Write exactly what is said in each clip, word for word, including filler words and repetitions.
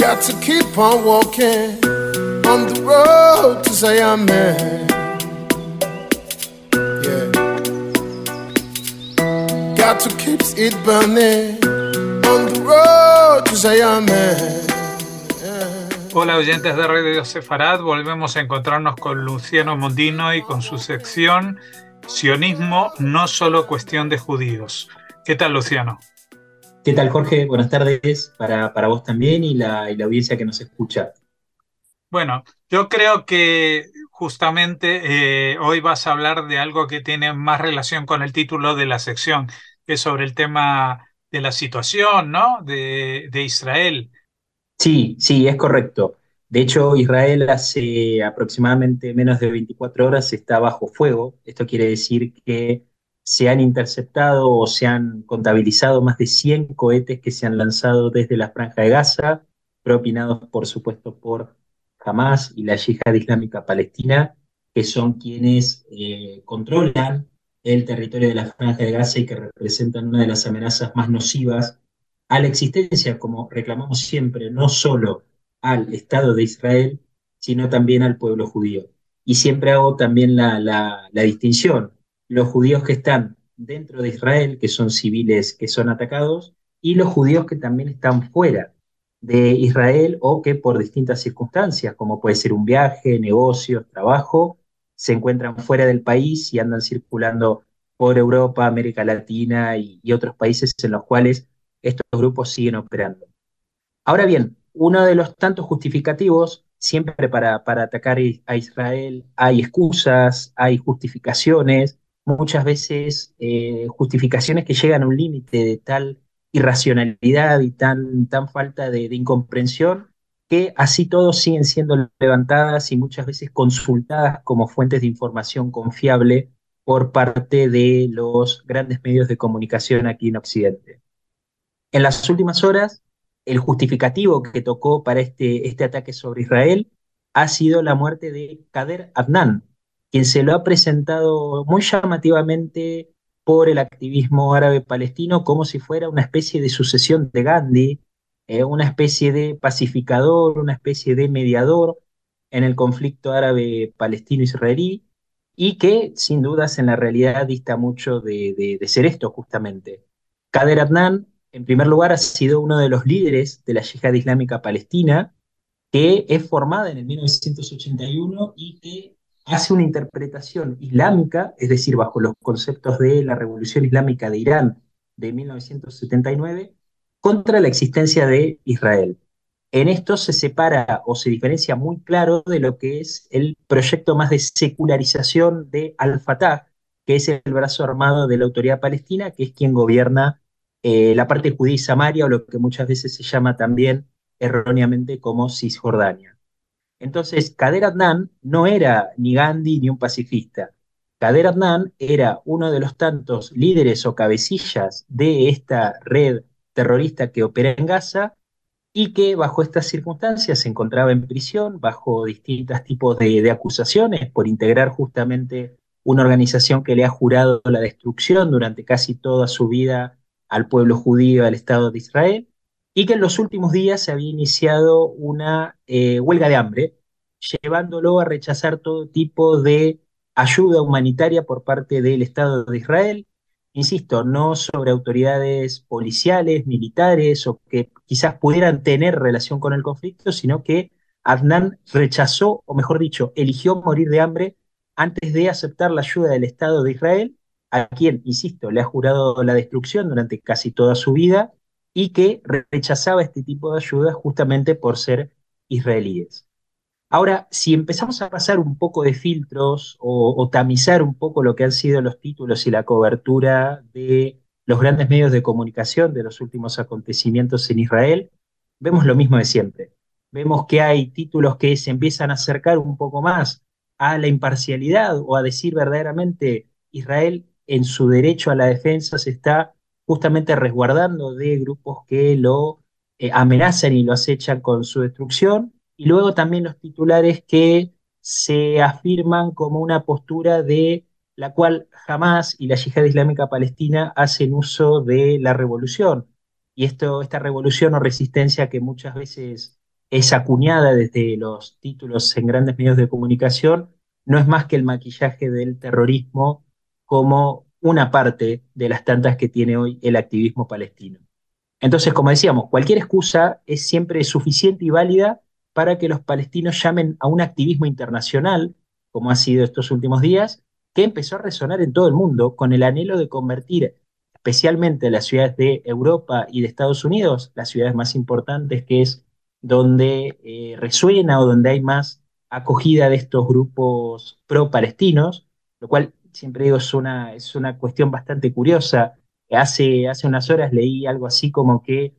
Got to keep on walking on the road to Zion, man. Yeah. Got to keep it burning on the road to Zion, man. Hola oyentes de Radio Sefarad, volvemos a encontrarnos con Luciano Mondino y con su sección Sionismo, no solo cuestión de judíos. ¿Qué tal, Luciano? ¿Qué tal, Jorge? Buenas tardes para, para vos también y la, y la audiencia que nos escucha. Bueno, yo creo que justamente eh, hoy vas a hablar de algo que tiene más relación con el título de la sección, que es sobre el tema de la situación, ¿no? de, de Israel. Sí, sí, es correcto. De hecho, Israel hace aproximadamente menos de veinticuatro horas está bajo fuego. Esto quiere decir que se han interceptado o se han contabilizado más de cien cohetes que se han lanzado desde la Franja de Gaza, propinados, por supuesto, por Hamas y la Yihad Islámica Palestina, que son quienes eh, controlan el territorio de la Franja de Gaza y que representan una de las amenazas más nocivas a la existencia, como reclamamos siempre, no solo al Estado de Israel, sino también al pueblo judío. Y siempre hago también la, la, la distinción, los judíos que están dentro de Israel, que son civiles que son atacados, y los judíos que también están fuera de Israel o que por distintas circunstancias, como puede ser un viaje, negocios, trabajo, se encuentran fuera del país y andan circulando por Europa, América Latina y, y otros países en los cuales estos grupos siguen operando. Ahora bien, uno de los tantos justificativos, siempre para, para atacar a Israel, hay excusas, hay justificaciones, muchas veces eh, justificaciones que llegan a un límite de tal irracionalidad y tan, tan falta de, de incomprensión, que así todos siguen siendo levantadas y muchas veces consultadas como fuentes de información confiable por parte de los grandes medios de comunicación aquí en Occidente. En las últimas horas, el justificativo que tocó para este, este ataque sobre Israel ha sido la muerte de Kader Adnan, quien se lo ha presentado muy llamativamente por el activismo árabe palestino como si fuera una especie de sucesión de Gandhi, eh, una especie de pacificador, una especie de mediador en el conflicto árabe palestino-israelí, y que sin dudas en la realidad dista mucho de, de, de ser esto justamente. Kader Adnan, en primer lugar, ha sido uno de los líderes de la Yihad Islámica Palestina, que es formada en el mil novecientos ochenta y uno y que hace una interpretación islámica, es decir, bajo los conceptos de la Revolución Islámica de Irán de mil novecientos setenta y nueve, contra la existencia de Israel. En esto se separa o se diferencia muy claro de lo que es el proyecto más de secularización de Al-Fatah, que es el brazo armado de la autoridad palestina, que es quien gobierna eh, la parte judía y Samaria, o lo que muchas veces se llama también erróneamente como Cisjordania. Entonces, Kader Adnan no era ni Gandhi ni un pacifista. Kader Adnan era uno de los tantos líderes o cabecillas de esta red terrorista que opera en Gaza y que bajo estas circunstancias se encontraba en prisión, bajo distintos tipos de, de acusaciones por integrar justamente una organización que le ha jurado la destrucción durante casi toda su vida al pueblo judío, al Estado de Israel, y que en los últimos días se había iniciado una eh, huelga de hambre, llevándolo a rechazar todo tipo de ayuda humanitaria por parte del Estado de Israel. Insisto, no sobre autoridades policiales, militares o que quizás pudieran tener relación con el conflicto, sino que Adnan rechazó, o mejor dicho, eligió morir de hambre antes de aceptar la ayuda del Estado de Israel, a quien, insisto, le ha jurado la destrucción durante casi toda su vida y que rechazaba este tipo de ayuda justamente por ser israelíes. Ahora, si empezamos a pasar un poco de filtros o, o tamizar un poco lo que han sido los títulos y la cobertura de los grandes medios de comunicación de los últimos acontecimientos en Israel, vemos lo mismo de siempre. Vemos que hay títulos que se empiezan a acercar un poco más a la imparcialidad o a decir verdaderamente Israel en su derecho a la defensa se está justamente resguardando de grupos que lo eh, amenazan y lo acechan con su destrucción, y luego también los titulares que se afirman como una postura de la cual Hamas y la Yihad Islámica Palestina hacen uso de la revolución. Y esto, esta revolución o resistencia que muchas veces es acuñada desde los títulos en grandes medios de comunicación, no es más que el maquillaje del terrorismo como una parte de las tantas que tiene hoy el activismo palestino. Entonces, como decíamos, cualquier excusa es siempre suficiente y válida para que los palestinos llamen a un activismo internacional, como ha sido estos últimos días, que empezó a resonar en todo el mundo con el anhelo de convertir especialmente las ciudades de Europa y de Estados Unidos, las ciudades más importantes, que es donde eh, resuena o donde hay más acogida de estos grupos pro-palestinos, lo cual siempre digo es una, es una cuestión bastante curiosa. Hace, hace unas horas leí algo así como que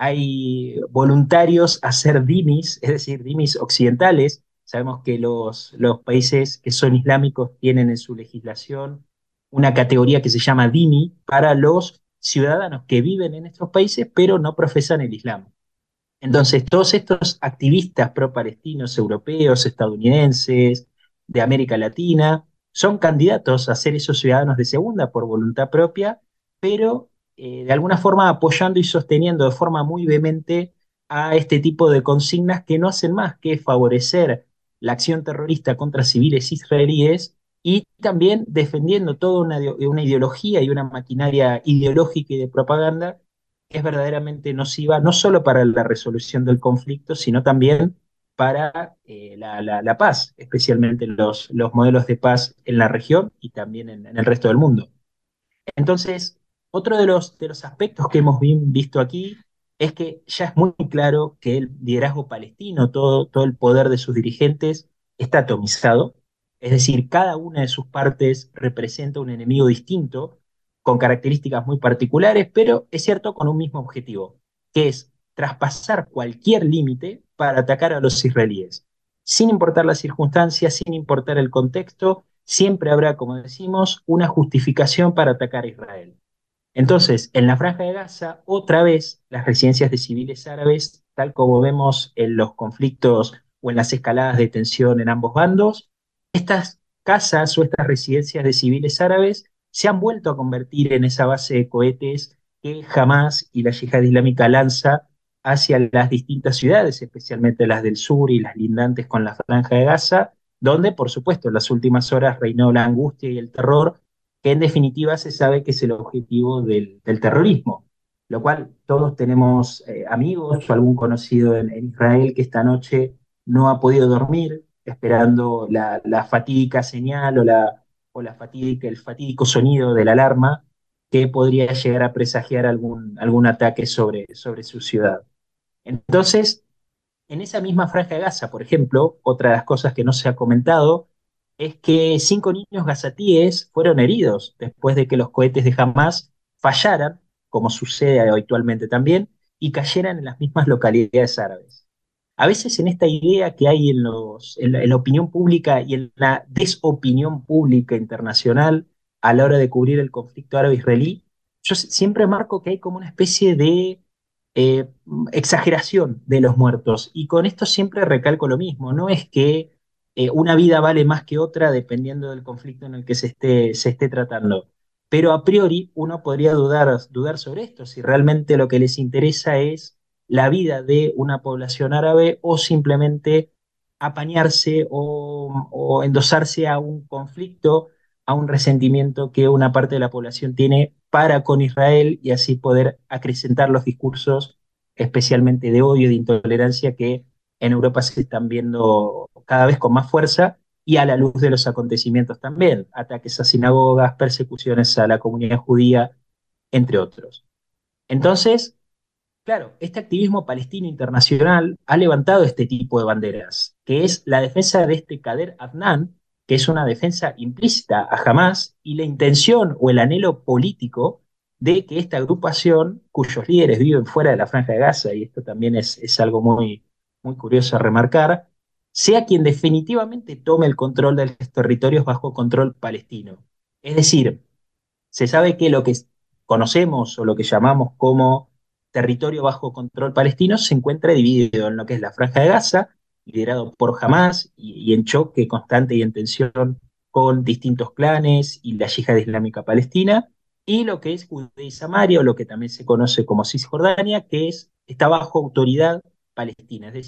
hay voluntarios a ser dhimis, es decir, dhimis occidentales. Sabemos que los, los países que son islámicos tienen en su legislación una categoría que se llama dhimmi para los ciudadanos que viven en estos países pero no profesan el Islam. Entonces, todos estos activistas pro-palestinos europeos, estadounidenses, de América Latina, son candidatos a ser esos ciudadanos de segunda por voluntad propia, pero eh, de alguna forma apoyando y sosteniendo de forma muy vehemente a este tipo de consignas que no hacen más que favorecer la acción terrorista contra civiles israelíes y también defendiendo toda una, una ideología y una maquinaria ideológica y de propaganda que es verdaderamente nociva, no solo para la resolución del conflicto, sino también para eh, la, la, la, paz, especialmente los, los modelos de paz en la región y también en, en el resto del mundo. Entonces, otro de los, de los aspectos que hemos vi- visto aquí es que ya es muy claro que el liderazgo palestino, todo, todo el poder de sus dirigentes, está atomizado, es decir, cada una de sus partes representa un enemigo distinto, con características muy particulares, pero es cierto con un mismo objetivo, que es traspasar cualquier límite para atacar a los israelíes. Sin importar las circunstancias, sin importar el contexto, siempre habrá, como decimos, una justificación para atacar a Israel. Entonces, en la Franja de Gaza, otra vez, las residencias de civiles árabes, tal como vemos en los conflictos o en las escaladas de tensión en ambos bandos, estas casas o estas residencias de civiles árabes se han vuelto a convertir en esa base de cohetes que Hamas y la Yihad Islámica lanza hacia las distintas ciudades, especialmente las del sur y las lindantes con la Franja de Gaza, donde, por supuesto, en las últimas horas reinó la angustia y el terror que en definitiva se sabe que es el objetivo del, del terrorismo, lo cual todos tenemos eh, amigos o algún conocido en, en Israel que esta noche no ha podido dormir esperando la, la fatídica señal o, la, o la fatídica, el fatídico sonido de la alarma que podría llegar a presagiar algún, algún ataque sobre, sobre su ciudad. Entonces, en esa misma Franja de Gaza, por ejemplo, otra de las cosas que no se ha comentado es que cinco niños gazatíes fueron heridos después de que los cohetes de Hamas fallaran, como sucede habitualmente también, y cayeran en las mismas localidades árabes. A veces en esta idea que hay en, los, en, la, en la opinión pública y en la desopinión pública internacional a la hora de cubrir el conflicto árabe-israelí, yo siempre marco que hay como una especie de eh, exageración de los muertos. Y con esto siempre recalco lo mismo, no es que eh, una vida vale más que otra dependiendo del conflicto en el que se esté, se esté tratando. Pero a priori uno podría dudar, dudar sobre esto, si realmente lo que les interesa es la vida de una población árabe o simplemente apañarse o, o endosarse a un conflicto, a un resentimiento que una parte de la población tiene para con Israel y así poder acrecentar los discursos, especialmente de odio y de intolerancia que en Europa se están viendo cada vez con más fuerza y a la luz de los acontecimientos también, ataques a sinagogas, persecuciones a la comunidad judía, entre otros. Entonces, claro, este activismo palestino internacional ha levantado este tipo de banderas, que es la defensa de este Kader Adnan, que es una defensa implícita a Hamas, y la intención o el anhelo político de que esta agrupación, cuyos líderes viven fuera de la Franja de Gaza, y esto también es, es algo muy, muy curioso a remarcar, sea quien definitivamente tome el control de los territorios bajo control palestino. Es decir, se sabe que lo que conocemos o lo que llamamos como territorio bajo control palestino se encuentra dividido en lo que es la Franja de Gaza, liderado por Hamas y, y en choque constante y en tensión con distintos clanes y la Yihad Islámica Palestina, y lo que es Judea y Samaria, o lo que también se conoce como Cisjordania, que es, está bajo autoridad palestina. Es decir,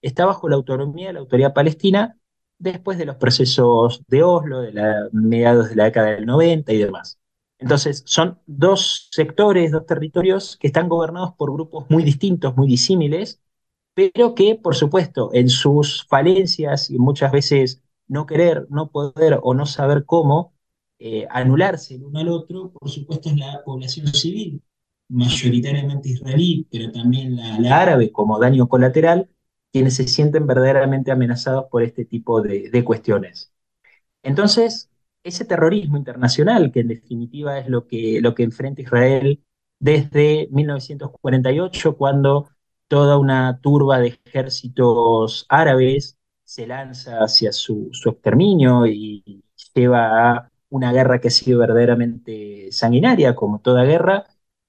está bajo la autonomía de la Autoridad Palestina después de los procesos de Oslo, de la, mediados de la década del noventa y demás. Entonces, son dos sectores, dos territorios que están gobernados por grupos muy distintos, muy disímiles, pero que, por supuesto, en sus falencias y muchas veces no querer, no poder o no saber cómo eh, anularse el uno al otro, por supuesto, es la población civil, mayoritariamente israelí, pero también la, la árabe como daño colateral, quienes se sienten verdaderamente amenazados por este tipo de, de cuestiones. Entonces, ese terrorismo internacional, que en definitiva es lo que, lo que enfrenta Israel desde mil novecientos cuarenta y ocho, cuando toda una turba de ejércitos árabes se lanza hacia su, su exterminio y lleva a una guerra que ha sido verdaderamente sanguinaria, como toda guerra,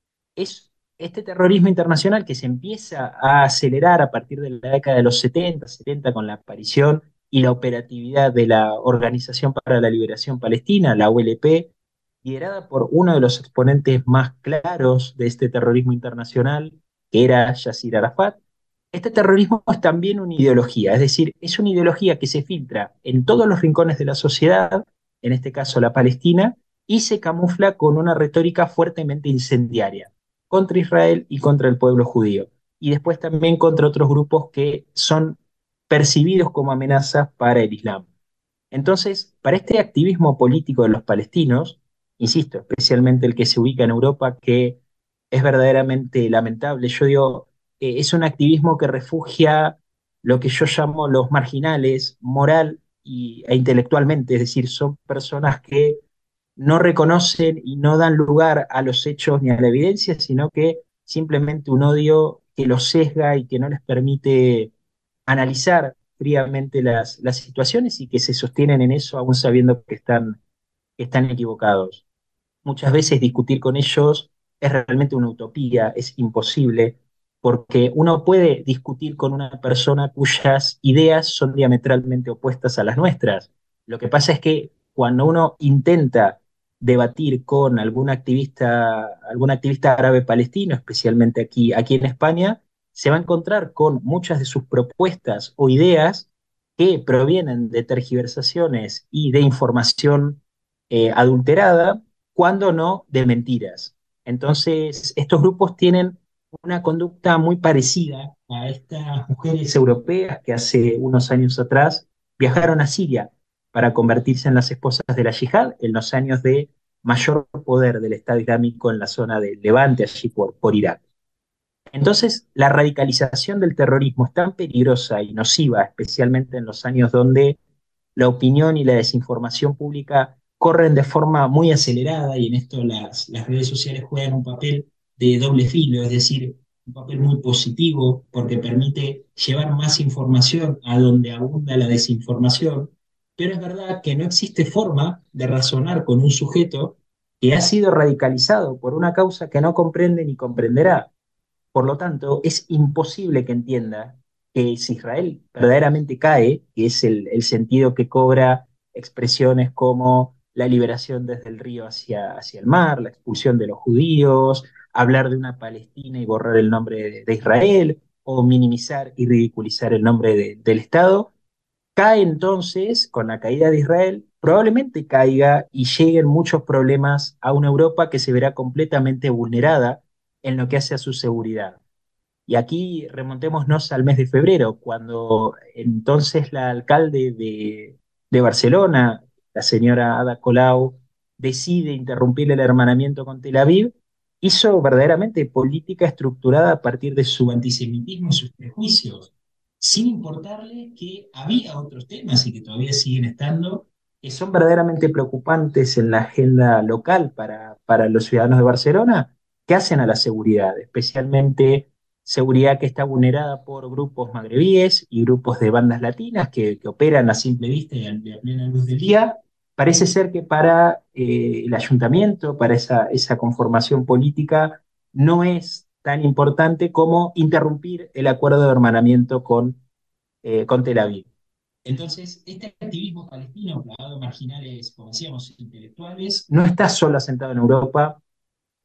es este terrorismo internacional que se empieza a acelerar a partir de la década de los setenta, setenta con la aparición y la operatividad de la Organización para la Liberación Palestina, la O L P, liderada por uno de los exponentes más claros de este terrorismo internacional, que era Yasser Arafat. Este terrorismo es también una ideología, es decir, es una ideología que se filtra en todos los rincones de la sociedad, en este caso la Palestina, y se camufla con una retórica fuertemente incendiaria contra Israel y contra el pueblo judío, y después también contra otros grupos que son percibidos como amenazas para el Islam. Entonces, para este activismo político de los palestinos, insisto, especialmente el que se ubica en Europa, que es verdaderamente lamentable, yo digo, eh, es un activismo que refugia lo que yo llamo los marginales, moral y, e intelectualmente, es decir, son personas que no reconocen y no dan lugar a los hechos ni a la evidencia, sino que simplemente un odio que los sesga y que no les permite analizar fríamente las, las situaciones y que se sostienen en eso aún sabiendo que están, que están equivocados. Muchas veces discutir con ellos es realmente una utopía, es imposible, porque uno puede discutir con una persona cuyas ideas son diametralmente opuestas a las nuestras. Lo que pasa es que cuando uno intenta debatir con algún activista, algún activista árabe palestino, especialmente aquí, aquí en España, se va a encontrar con muchas de sus propuestas o ideas que provienen de tergiversaciones y de información eh, adulterada, cuando no de mentiras. Entonces, estos grupos tienen una conducta muy parecida a estas mujeres europeas que hace unos años atrás viajaron a Siria para convertirse en las esposas de la yihad en los años de mayor poder del Estado Islámico en la zona del Levante, allí por, por Irak. Entonces, la radicalización del terrorismo es tan peligrosa y nociva, especialmente en los años donde la opinión y la desinformación pública corren de forma muy acelerada y en esto las, las redes sociales juegan un papel de doble filo, es decir, un papel muy positivo porque permite llevar más información a donde abunda la desinformación, pero es verdad que no existe forma de razonar con un sujeto que ha sido radicalizado por una causa que no comprende ni comprenderá. Por lo tanto, es imposible que entienda que si Israel verdaderamente cae, que es el, el sentido que cobra expresiones como la liberación desde el río hacia, hacia el mar, la expulsión de los judíos, hablar de una Palestina y borrar el nombre de, de Israel, o minimizar y ridiculizar el nombre de- del Estado, cae entonces con la caída de Israel, probablemente caiga y lleguen muchos problemas a una Europa que se verá completamente vulnerada en lo que hace a su seguridad. Y aquí remontémonos al mes de febrero, cuando entonces la alcalde de, de Barcelona, la señora Ada Colau, decide interrumpir el hermanamiento con Tel Aviv, hizo verdaderamente política estructurada a partir de su antisemitismo y sus prejuicios, sin importarle que había otros temas y que todavía siguen estando, que son verdaderamente preocupantes en la agenda local para, para los ciudadanos de Barcelona, que hacen a la seguridad, especialmente seguridad que está vulnerada por grupos magrebíes y grupos de bandas latinas que, que operan a simple vista y a, a plena luz del día. Parece ser que para eh, el ayuntamiento, para esa, esa conformación política, no es tan importante como interrumpir el acuerdo de hermanamiento con, eh, con Tel Aviv. Entonces, este activismo palestino, plagado de marginales, como decíamos, intelectuales, no está solo asentado en Europa,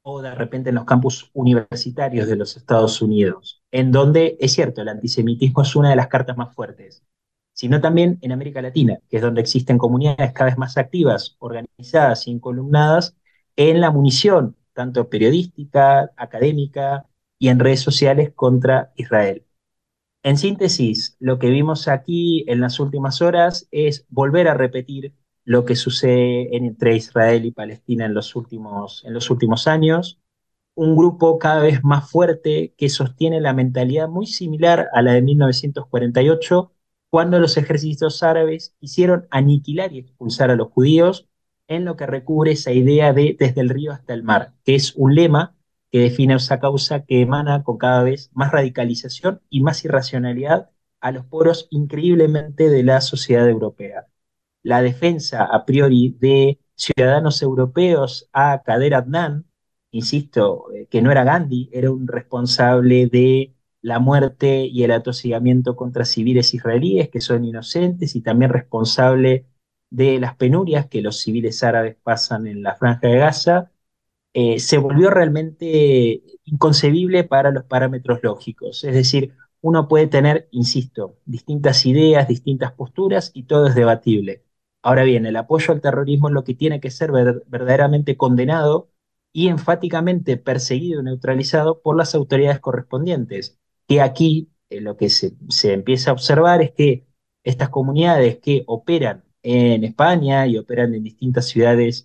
o de repente en los campus universitarios de los Estados Unidos, en donde es cierto, el antisemitismo es una de las cartas más fuertes, sino también en América Latina, que es donde existen comunidades cada vez más activas, organizadas y encolumnadas en la munición, tanto periodística, académica y en redes sociales contra Israel. En síntesis, lo que vimos aquí en las últimas horas es volver a repetir lo que sucede entre Israel y Palestina en los últimos, en los últimos años, un grupo cada vez más fuerte que sostiene la mentalidad muy similar a la de mil novecientos cuarenta y ocho, cuando los ejércitos árabes quisieron aniquilar y expulsar a los judíos, en lo que recubre esa idea de desde el río hasta el mar, que es un lema que define esa causa que emana con cada vez más radicalización y más irracionalidad a los poros increíblemente de la sociedad europea. La defensa a priori de ciudadanos europeos a Kader Adnan, insisto, eh, que no era Gandhi, era un responsable de la muerte y el atosigamiento contra civiles israelíes que son inocentes y también responsable de las penurias que los civiles árabes pasan en la Franja de Gaza, eh, se volvió realmente inconcebible para los parámetros lógicos. Es decir, uno puede tener, insisto, distintas ideas, distintas posturas y todo es debatible. Ahora bien, el apoyo al terrorismo es lo que tiene que ser ver- verdaderamente condenado y enfáticamente perseguido y neutralizado por las autoridades correspondientes. Que aquí eh, lo que se, se empieza a observar es que estas comunidades que operan en España y operan en distintas ciudades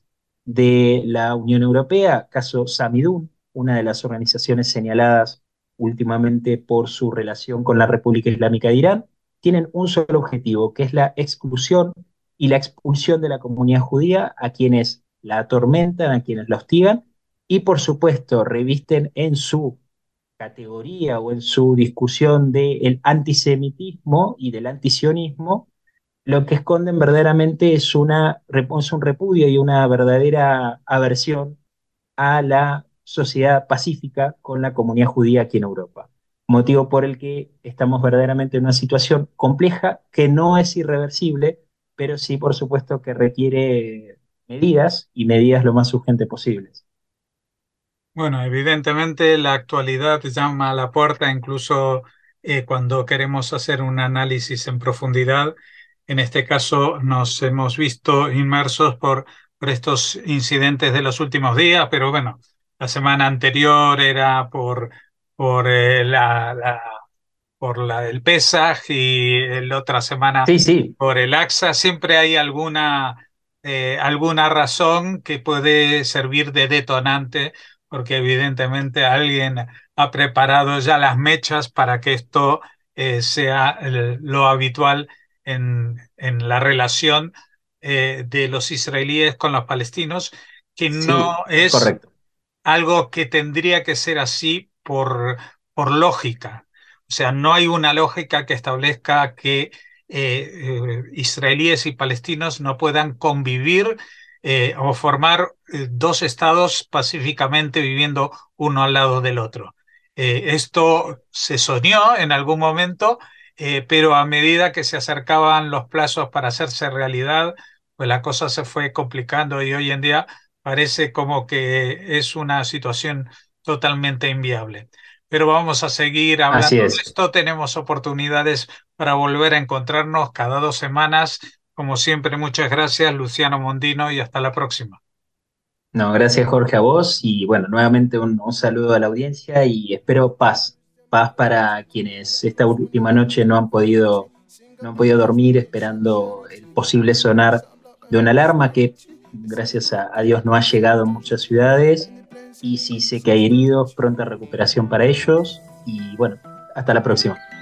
de la Unión Europea, caso Samidun, una de las organizaciones señaladas últimamente por su relación con la República Islámica de Irán, tienen un solo objetivo, que es la exclusión y la expulsión de la comunidad judía a quienes la atormentan, a quienes la hostigan, y por supuesto revisten en su categoría o en su discusión del antisemitismo y del antisionismo lo que esconden verdaderamente es, una, es un repudio y una verdadera aversión a la sociedad pacífica con la comunidad judía aquí en Europa. Motivo por el que estamos verdaderamente en una situación compleja que no es irreversible, pero sí, por supuesto, que requiere medidas y medidas lo más urgentes posibles. Bueno, evidentemente la actualidad llama a la puerta, incluso eh, cuando queremos hacer un análisis en profundidad. En este caso nos hemos visto inmersos por, por estos incidentes de los últimos días, pero bueno, la semana anterior era por, por eh, la, la por la, el Pesaj y la otra semana Sí, sí, por el Axa. Siempre hay alguna, eh, alguna razón que puede servir de detonante, porque evidentemente alguien ha preparado ya las mechas para que esto eh, sea el- lo habitual en, en la relación eh, de los israelíes con los palestinos, que sí, no es es correcto. algo que tendría que ser así por, por lógica. O sea, no hay una lógica que establezca que eh, eh, israelíes y palestinos no puedan convivir eh, o formar eh, dos estados pacíficamente viviendo uno al lado del otro. Eh, esto se soñó en algún momento, eh, pero a medida que se acercaban los plazos para hacerse realidad, pues la cosa se fue complicando y hoy en día parece como que es una situación totalmente inviable. Pero vamos a seguir Así hablando de es. esto. Tenemos oportunidades para volver a encontrarnos cada dos semanas. Como siempre, muchas gracias, Luciano Mondino, y hasta la próxima. No, gracias Jorge a vos y bueno, nuevamente un, un saludo a la audiencia y espero paz, paz para quienes esta última noche no han podido, no han podido dormir esperando el posible sonar de una alarma que gracias a, a Dios no ha llegado en muchas ciudades y si sé que hay heridos, pronta recuperación para ellos y bueno, hasta la próxima.